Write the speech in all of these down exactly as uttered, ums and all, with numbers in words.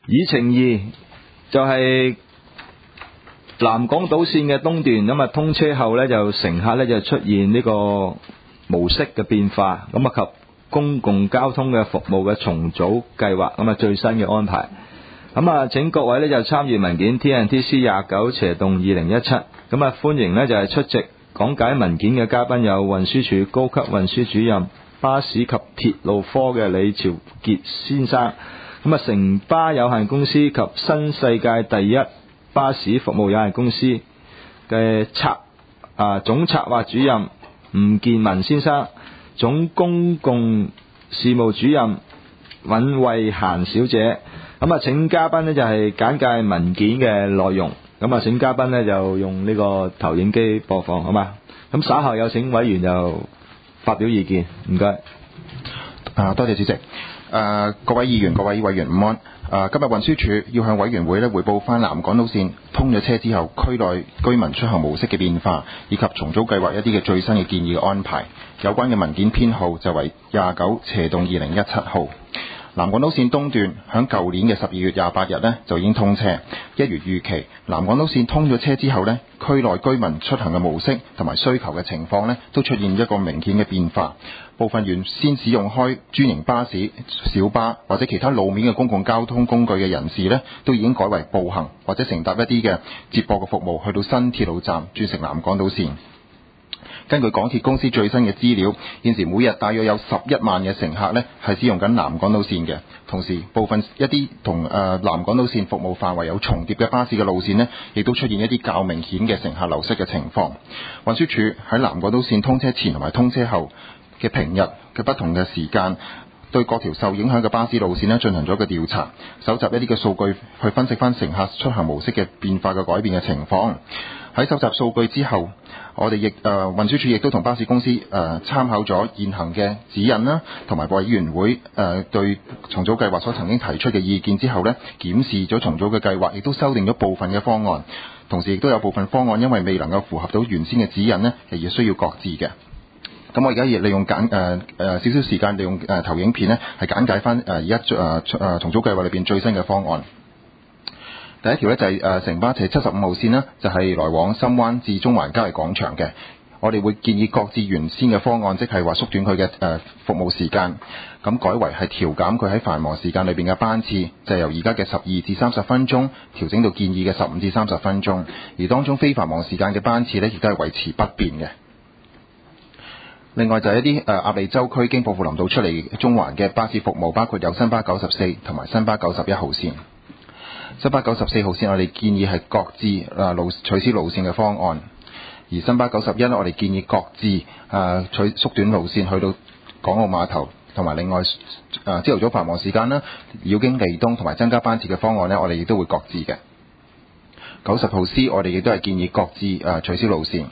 議程二就係南港島線嘅東段，咁啊通車後呢，就乘客呢就出現呢個模式嘅變化，咁啊及公共交通嘅服務嘅重組計劃，咁啊最新嘅安排。咁啊請各位呢就參閱文件 T N T C 廿九斜洞二零一七，咁啊歡迎呢就係出席講解文件嘅嘉賓有運輸署高級運輸主任巴士及鐵路科嘅李朝傑先生，咁啊城巴有限公司及新世界第一巴士服務有限公司嘅策啊總策劃主任吳建文先生，總公共事務主任尹慧嫻小姐。咁啊請嘉賓呢就係簡介文件嘅內容，咁啊請嘉賓呢就用呢個投影機播放，好嘛？咁稍後有請委員就發表意見，唔該。 啊，多謝主席。誒、呃，各位議員、各位委員午安。誒、呃，今日運輸署要向委員會咧匯報翻南港島線通咗車之後，區內居民出行模式嘅變化，以及重組計劃一啲嘅最新嘅建議嘅安排。有關嘅文件編號就為廿九斜洞二零一七號。南港島線東段響舊年嘅十二月廿八日呢就已經通車，一如預期。南港島線通咗車之後呢，區內居民出行嘅模式同埋需求嘅情況呢都出現一個明顯嘅變化。部分原先使用開專營巴士、小巴或者其他路面嘅公共交通工具嘅人士呢，都已經改為步行或者乘搭一啲嘅接駁嘅服務，去到新鐵路站轉乘南港島線。根據港鐵公司最新嘅資料，現時每日大約有十一萬嘅乘客呢係使用緊南港島線嘅。同時，部分一啲同誒南港島線服務範圍有重疊嘅巴士嘅路線呢，亦都出現一啲較明顯嘅乘客流失嘅情況。運輸署喺南港島線通車前同埋通車後嘅平日嘅不同嘅時間，對各條受影響嘅巴士路線呢進行咗個調查，搜集一啲嘅數據去分析翻乘客出行模式嘅變化嘅改變嘅情況。喺搜集數據之後，我哋亦誒運輸署亦都同巴士公司誒、呃、參考咗現行嘅指引啦，同埋委員會誒、呃、對重組計劃所曾經提出嘅意見之後呢，檢視咗重組嘅計劃，亦都修訂咗部分嘅方案。同時亦都有部分方案因為未能夠符合到原先嘅指引呢，係亦需要擱置嘅。咁我而家亦利用簡誒誒少少時間，利用誒、呃、投影片呢，係簡介翻誒而家誒誒重組計劃裏邊最新嘅方案。第一條呢，就係誒城巴斜七十五號線啦，就係、是、來往深灣至中環郊野廣場嘅。我哋會建議擱置原先嘅方案，即係話縮短佢嘅誒服務時間，咁改為係調減佢喺繁忙時間裏邊嘅班次，就由而家嘅十二至三十分鐘調整到建議嘅十五至三十分鐘，而當中非繁忙時間嘅班次呢，亦都係維持不變嘅。另外就係一啲誒鴨脷洲區經薄扶林道出嚟中環嘅巴士服務，包括有新巴九十四同埋新巴九十一號線。新巴九十四號線我哋建議係擱置啊路取消路線嘅方案，而新巴九十一我哋建議擱置啊取縮短路線去到港澳碼頭，同埋另外啊朝頭早繁忙時間啦，繞經利東同埋增加班次嘅方案呢，我哋亦都會擱置嘅。九十號 C 我哋亦都係建議擱置啊取消路線。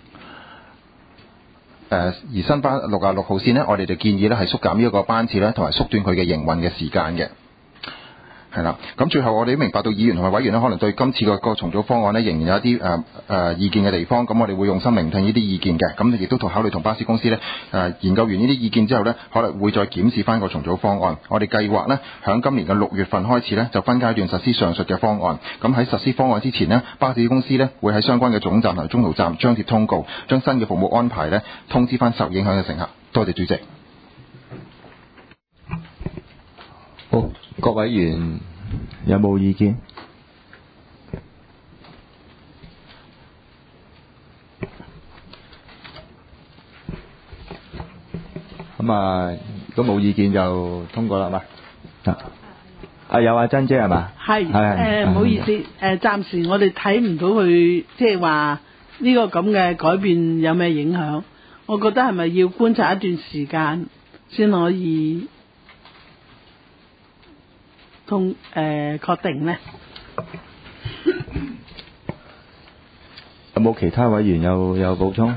誒而新巴六十六號線呢，我哋就建議咧係縮減呢一個班次咧，同埋縮短佢嘅營運嘅時間嘅。係啦，咁最後我哋都明白到議員同埋委員呢，可能對今次個個重組方案呢，仍然有一啲誒誒意見嘅地方，咁我哋會用心聆聽呢啲意見嘅，咁亦都同考慮同巴士公司呢誒、呃、研究完呢啲意見之後呢，可能會再檢視翻個重組方案。我哋計劃呢，響今年嘅六月份開始呢，就分階段實施上述嘅方案。咁喺實施方案之前呢，巴士公司呢會喺相關嘅總站同中途站張貼通告，將新嘅服務安排呢通知翻受影響嘅乘客。多謝主席。 好，各位委員有冇意見？咁啊，如果冇意見就通過啦嘛。啊，啊有阿珍姐係嘛？ 係誒，唔好意思，誒暫時我哋睇唔到佢即係話呢個咁嘅改變有咩影響？我覺得係咪要觀察一段時間先可以通誒確定呢？ 有冇其他委員有有補充？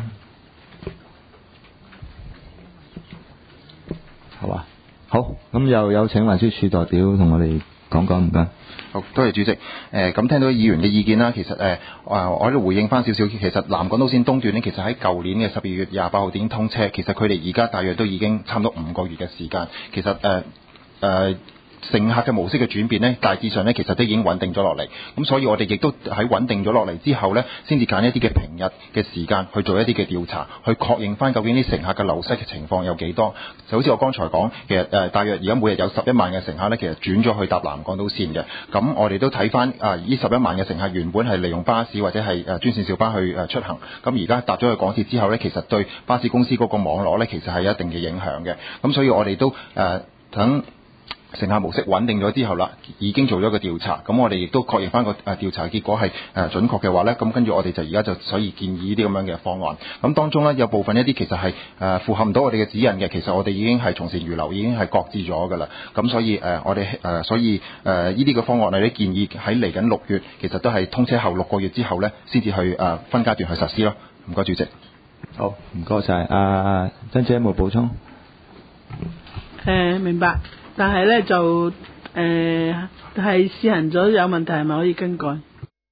好啊，好，咁又有請運輸署代表同我哋講講，唔該。 好，多謝主席。誒、呃，咁聽到議員嘅意見啦，其實誒，啊、呃，我喺度回應翻少少。其實南港島線東段呢，其實喺舊年嘅十二月廿八號已經通車，其實佢哋而家大約都已經差唔多五個月嘅時間。其實誒誒。呃呃乘客嘅模式嘅轉變呢，大致上呢其實都已經穩定咗落嚟。咁所以我哋亦都喺穩定咗落嚟之後呢，先至揀一啲嘅平日嘅時間去做一啲嘅調查，去確認翻究竟啲乘客嘅流失嘅情況有幾多。就好似我剛才講，其實誒、呃、大約而家每日有十一萬嘅乘客呢，其實轉咗去搭南港島線嘅。咁我哋都睇翻啊，呢十一萬嘅乘客原本係利用巴士或者係誒專線小巴去誒出行，咁而家搭咗去港鐵之後呢，其實對巴士公司嗰個網絡呢，其實係有一定嘅影響嘅。咁所以我哋都誒等。呃乘客模式穩定咗之後啦，已經做咗個調查，咁我哋亦都確認翻個誒調查結果係誒準確嘅話呢，咁跟住我哋就而家就所以建議呢啲咁樣嘅方案。咁當中呢，有部分一啲其實係誒符合唔到我哋嘅指引嘅，其實我哋已經係從善如流，已經係擱置咗㗎啦。咁所以誒、呃、我哋誒、呃、所以誒呢啲嘅方案我哋建議喺嚟緊六月，其實都係通車後六個月之後呢，先至去誒、呃、分階段去實施咯。唔該，主席。 好，唔該晒。阿珍姐有冇補充？ 誒、呃、明白。但係咧就誒係試行咗有問題係咪可以更改？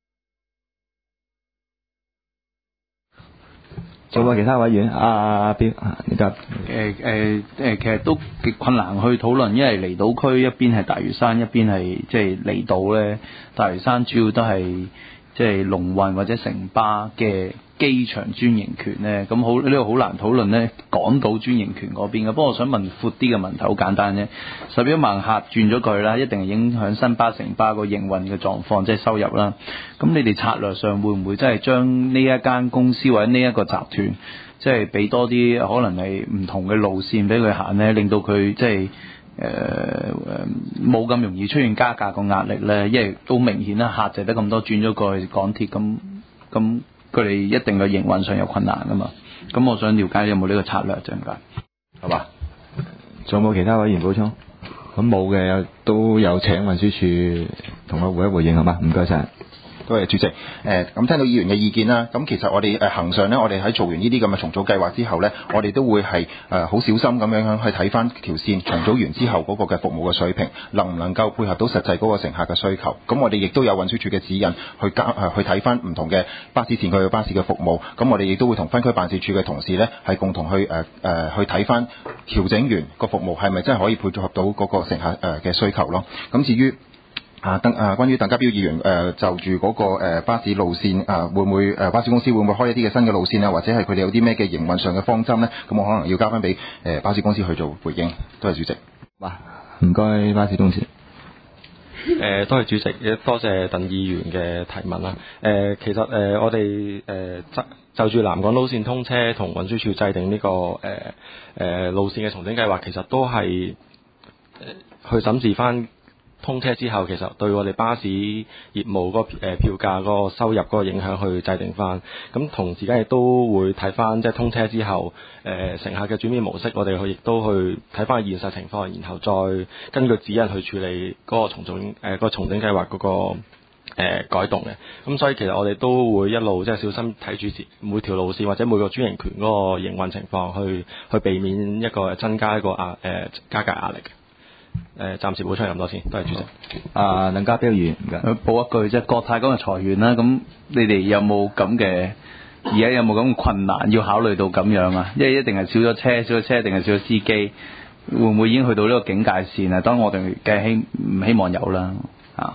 仲有其他委員？阿阿標，你答。 誒誒誒，其實都極困難去討論，因為離島區一邊係大嶼山，一邊係即係離島咧。大嶼山主要都係即係龍運或者城巴嘅機場專營權咧，咁好呢個好難討論咧。港島專營權嗰邊嘅，不過我想問闊啲嘅問題，好簡單啫。十一萬客轉咗佢啦，一定係影響新巴、城巴個營運嘅狀況，即係收入啦。咁你哋策略上會唔會真係將呢一間公司或者呢一個集團，即係俾多啲可能係唔同嘅路線俾佢行咧，令到佢即係誒誒冇咁容易出現加價個壓力咧？因為都明顯啦，客就得咁多，轉咗過去港鐵咁咁。佢哋一定嘅營運上有困難噶嘛？咁我想了解有冇呢個策略啫？唔該， 好吧？仲有冇其他委員補充？咁冇嘅都有請運輸署同我回一回應，好嗎？唔該晒。 多謝主席。誒、呃，咁聽到議員嘅意見啦。咁其實我哋誒恆常呢，我哋喺做完呢啲咁嘅重組計劃之後呢，我哋都會係誒好小心咁樣去睇翻條線重組完之後嗰個嘅服務嘅水平，能唔能夠配合到實際嗰個乘客嘅需求。咁我哋亦都有運輸署嘅指引去加誒去睇翻唔同嘅巴士線佢嘅巴士嘅服務。咁我哋亦都會同分區辦事處嘅同事呢，係共同去誒誒、呃、去睇翻調整完個服務係咪真係可以配合到嗰個乘客誒嘅需求咯。咁至於啊，鄧啊，關於鄧家彪議員誒、呃、就住嗰、那個、呃、巴士路線啊，會唔會誒、呃、巴士公司會唔會開一啲嘅新嘅路線啊，或者係佢哋有啲咩嘅營運上嘅方針呢？咁我可能要交翻俾誒巴士公司去做回應。多謝主席。 哇，唔該巴士公司。 誒、呃，多謝主席，亦多謝鄧議員嘅提問啦。誒、呃，其實誒、呃，我哋誒、呃、就就住南港島線通車同運輸署制定呢、這個誒誒、呃呃、路線嘅重整計劃，其實都係、呃、去審視翻。通車之後，其實對我哋巴士業務嗰個誒票價嗰個收入嗰個影響去制定翻。咁同時間亦都會睇翻，即係通車之後，誒、呃、乘客嘅轉變模式，我哋去亦都去睇翻現實情況，然後再根據指引去處理嗰個重整誒、呃嗰個重整計劃嗰個誒、呃、改動嘅。咁所以其實我哋都會一路即係小心睇住每條路線或者每個專營權嗰個營運情況，去去避免一個增加一個壓誒、呃、加價壓力嘅。誒，暫時補充咁多先，多謝主席。 啊，鄧家彪議員， 補一句即係國泰嗰個裁員啦，咁你哋有冇咁嘅？而家有冇咁嘅困難要考慮到咁樣啊？因為一定係少咗車，少咗車，定係少咗司機？會唔會已經去到呢個警戒線啊？當我哋嘅希唔希望有啦啊？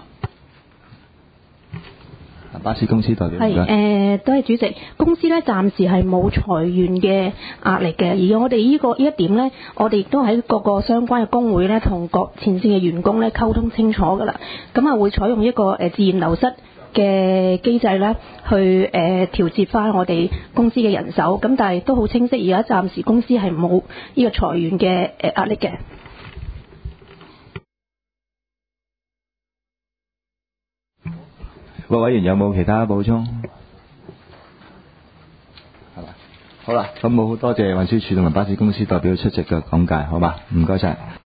巴士公司代表。 係誒、呃，多謝主席。公司咧暫時係冇裁員嘅壓力嘅，而我哋呢、這個呢一點咧，我哋亦都喺各個相關嘅工會咧，同各前線嘅員工咧溝通清楚㗎啦。咁啊，會採用一個誒、呃、自然流失嘅機制咧，去誒、呃、調節翻我哋公司嘅人手。咁但係都好清晰，而家暫時公司係冇呢個裁員嘅誒壓力嘅。 各位委員有冇其他補充？係嘛？好啦，咁好多謝運輸署同埋巴士公司代表出席嘅講解，好嘛？唔該晒。